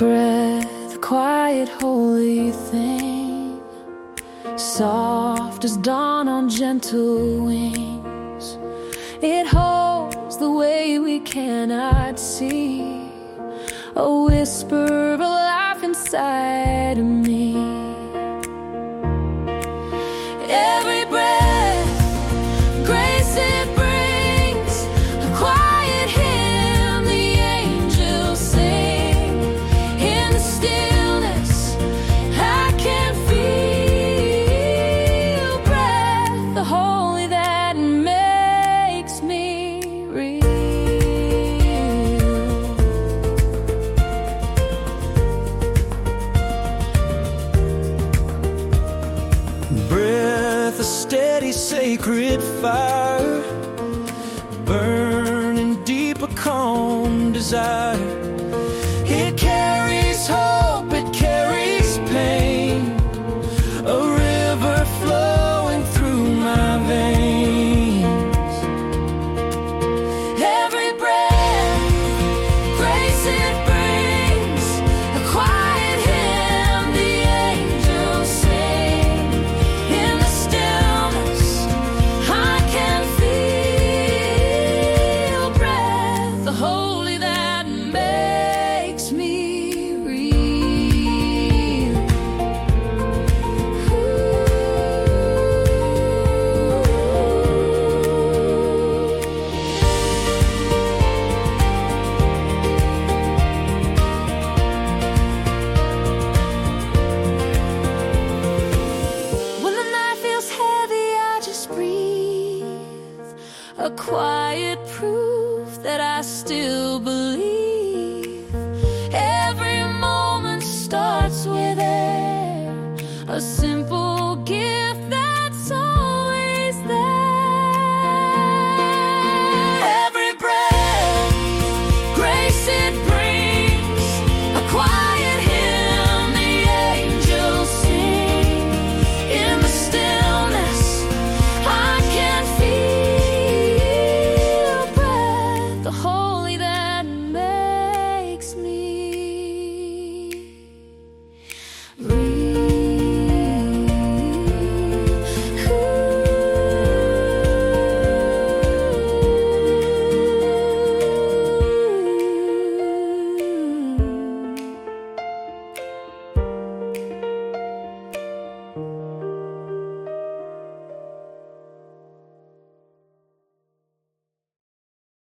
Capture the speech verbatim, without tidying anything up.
breath, a quiet, holy thing, soft as dawn on gentle wings. It holds the way we cannot see, a whisper of life inside of me. Every breath, grace it brings, a quiet hymn the angels sing. In the stillness, I can feel breath, the holy that makes me real. Breath, a steady sacred fire, burning deep, a calm desire. It carries hope, it carries pain, a river flowing through my veins. Every breath, grace it brings, a quiet hymn the angels sing. In the stillness, I can feel breath, the holy that makes me real. When the night feels heavy, I just breathe, a quiet proof that I still believe.